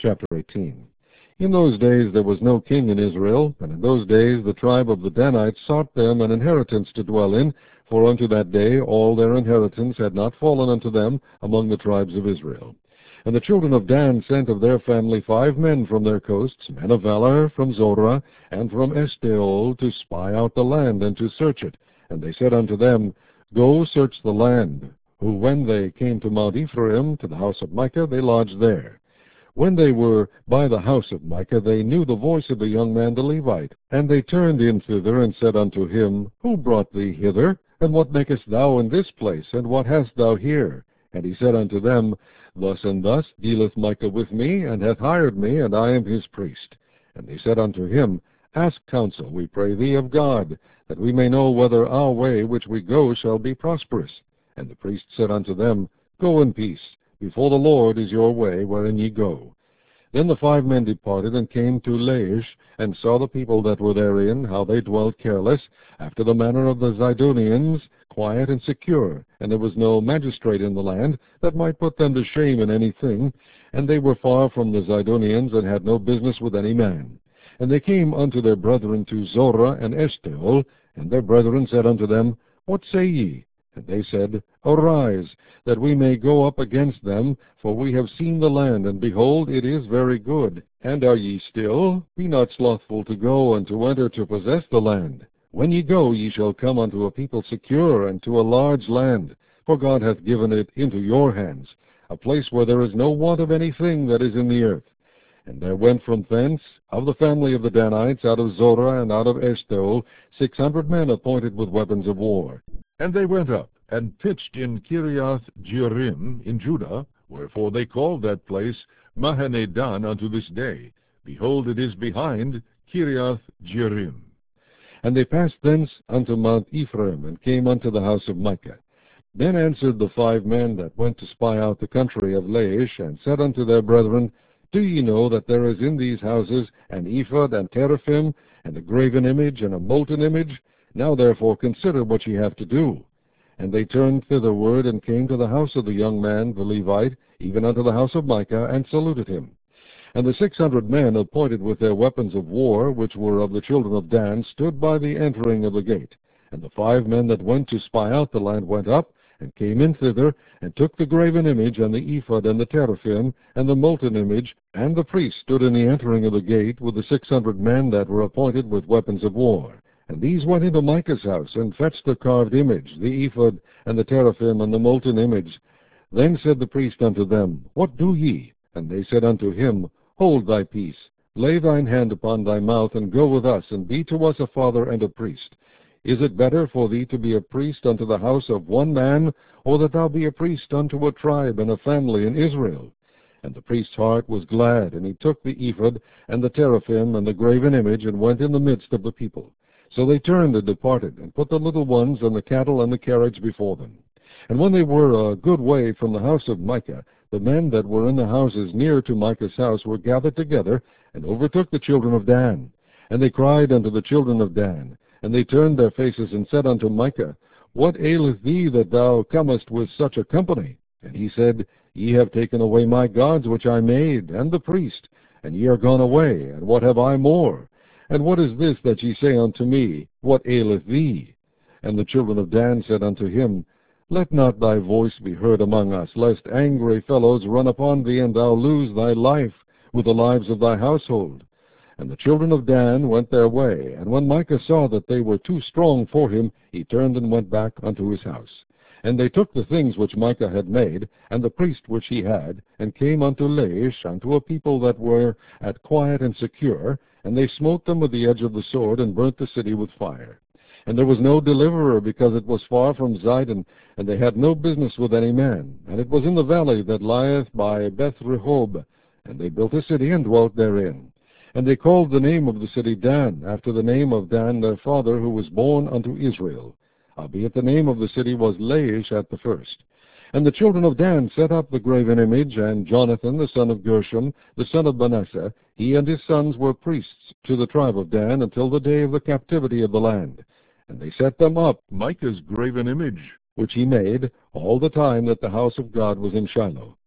chapter 18. In those days there was no king in Israel, and in those days the tribe of the Danites sought them an inheritance to dwell in, for unto that day all their inheritance had not fallen unto them among the tribes of Israel. And the children of Dan sent of their family 5 men from their coasts, men of valor, from Zorah, and from Eshtaol, to spy out the land, and to search it. And they said unto them, Go search the land. Who, when they came to Mount Ephraim, to the house of Micah, they lodged there. When they were by the house of Micah, they knew the voice of the young man the Levite. And they turned in thither, and said unto him, Who brought thee hither? And what makest thou in this place? And what hast thou here? And he said unto them, Thus and thus dealeth Micah with me, and hath hired me, and I am his priest. And they said unto him, Ask counsel, we pray thee, of God, that we may know whether our way which we go shall be prosperous. And the priest said unto them, Go in peace. Before the Lord is your way, wherein ye go. Then the 5 men departed, and came to Laish, and saw the people that were therein, how they dwelt careless, after the manner of the Zidonians, quiet and secure, and there was no magistrate in the land that might put them to shame in any thing, and they were far from the Zidonians, and had no business with any man. And they came unto their brethren to Zorah and Eshtaol, and their brethren said unto them, What say ye? And they said, Arise, that we may go up against them, for we have seen the land, and behold, it is very good. And are ye still? Be not slothful to go, and to enter to possess the land. When ye go, ye shall come unto a people secure, and to a large land, for God hath given it into your hands, a place where there is no want of anything that is in the earth. And there went from thence, of the family of the Danites, out of Zorah and out of Eshtaol, 600 men appointed with weapons of war. And they went up, and pitched in Kiriath-Jearim in Judah, wherefore they called that place Mahaneh-dan unto this day. Behold, it is behind Kiriath-Jearim. And they passed thence unto Mount Ephraim, and came unto the house of Micah. Then answered the 5 men that went to spy out the country of Laish, and said unto their brethren, Do ye know that there is in these houses an ephod and teraphim, and a graven image, and a molten image? Now therefore consider what ye have to do. And they turned thitherward, and came to the house of the young man the Levite, even unto the house of Micah, and saluted him. And the 600 men appointed with their weapons of war, which were of the children of Dan, stood by the entering of the gate. And the 5 men that went to spy out the land went up, and came in thither, and took the graven image, and the ephod, and the teraphim, and the molten image, and the priest stood in the entering of the gate, with the 600 men that were appointed with weapons of war. And these went into Micah's house, and fetched the carved image, the ephod, and the teraphim, and the molten image. Then said the priest unto them, What do ye? And they said unto him, Hold thy peace, lay thine hand upon thy mouth, and go with us, and be to us a father and a priest. Is it better for thee to be a priest unto the house of one man, or that thou be a priest unto a tribe and a family in Israel? And the priest's heart was glad, and he took the ephod, and the teraphim, and the graven image, and went in the midst of the people. So they turned and departed, and put the little ones and the cattle and the carriage before them. And when they were a good way from the house of Micah, the men that were in the houses near to Micah's house were gathered together, and overtook the children of Dan. And they cried unto the children of Dan, and they turned their faces, and said unto Micah, What aileth thee that thou comest with such a company? And he said, Ye have taken away my gods which I made, and the priest, and ye are gone away, and what have I more? And what is this that ye say unto me, What aileth thee? And the children of Dan said unto him, Let not thy voice be heard among us, lest angry fellows run upon thee, and thou lose thy life with the lives of thy household. And the children of Dan went their way, and when Micah saw that they were too strong for him, he turned and went back unto his house. And they took the things which Micah had made, and the priest which he had, and came unto Laish, unto a people that were at quiet and secure, and they smote them with the edge of the sword, and burnt the city with fire. And there was no deliverer, because it was far from Zidon, and they had no business with any man. And it was in the valley that lieth by Beth-rehob. And they built a city, and dwelt therein. And they called the name of the city Dan, after the name of Dan their father, who was born unto Israel. Howbeit the name of the city was Laish at the first. And the children of Dan set up the graven image, and Jonathan the son of Gershom, the son of Manasseh, he and his sons were priests to the tribe of Dan until the day of the captivity of the land. And they set them up, Micah's graven image, which he made, all the time that the house of God was in Shiloh.